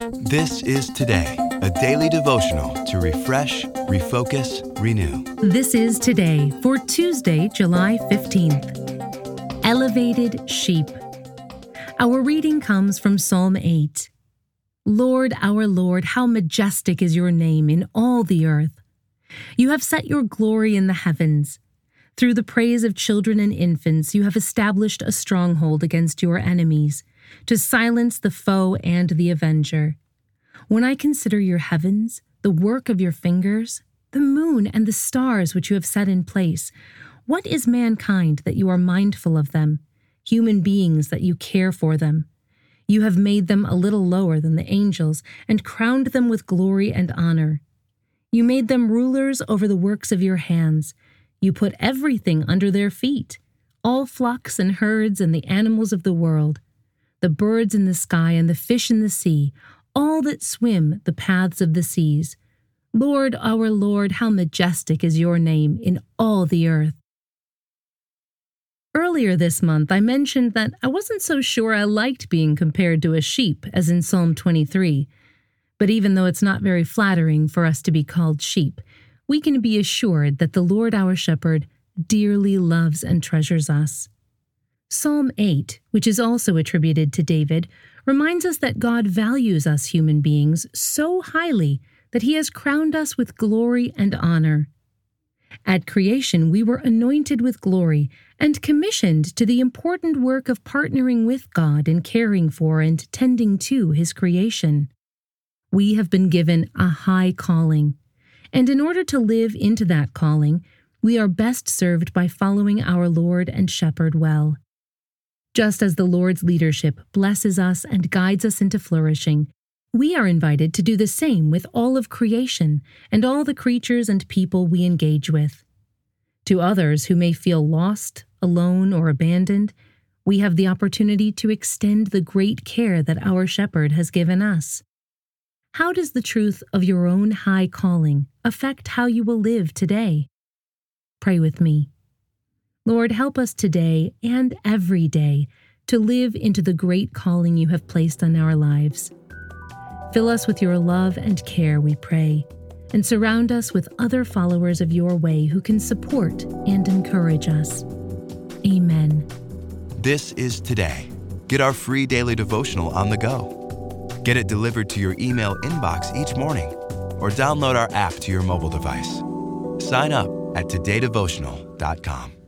This is Today, a daily devotional to refresh, refocus, renew. This is Today for Tuesday, July 15th. Elevated Sheep. Our reading comes from Psalm 8. Lord, our Lord, how majestic is your name in all the earth. You have set your glory in the heavens. Through the praise of children and infants, you have established a stronghold against your enemies, to silence the foe and the avenger. When I consider your heavens, the work of your fingers, the moon and the stars which you have set in place, what is mankind that you are mindful of them, human beings that you care for them? You have made them a little lower than the angels and crowned them with glory and honor. You made them rulers over the works of your hands. You put everything under their feet, all flocks and herds and the animals of the world, the birds in the sky and the fish in the sea, all that swim the paths of the seas. Lord, our Lord, how majestic is your name in all the earth. Earlier this month, I mentioned that I wasn't so sure I liked being compared to a sheep, as in Psalm 23. But even though it's not very flattering for us to be called sheep, we can be assured that the Lord our shepherd dearly loves and treasures us. Psalm 8, which is also attributed to David, reminds us that God values us human beings so highly that he has crowned us with glory and honor. At creation, we were anointed with glory and commissioned to the important work of partnering with God in caring for and tending to his creation. We have been given a high calling, and in order to live into that calling, we are best served by following our Lord and Shepherd well. Just as the Lord's leadership blesses us and guides us into flourishing, we are invited to do the same with all of creation and all the creatures and people we engage with. To others who may feel lost, alone, or abandoned, we have the opportunity to extend the great care that our Shepherd has given us. How does the truth of your own high calling affect how you will live today? Pray with me. Lord, help us today and every day to live into the great calling you have placed on our lives. Fill us with your love and care, we pray, and surround us with other followers of your way who can support and encourage us. Amen. This is Today. Get our free daily devotional on the go. Get it delivered to your email inbox each morning, or download our app to your mobile device. Sign up at todaydevotional.com.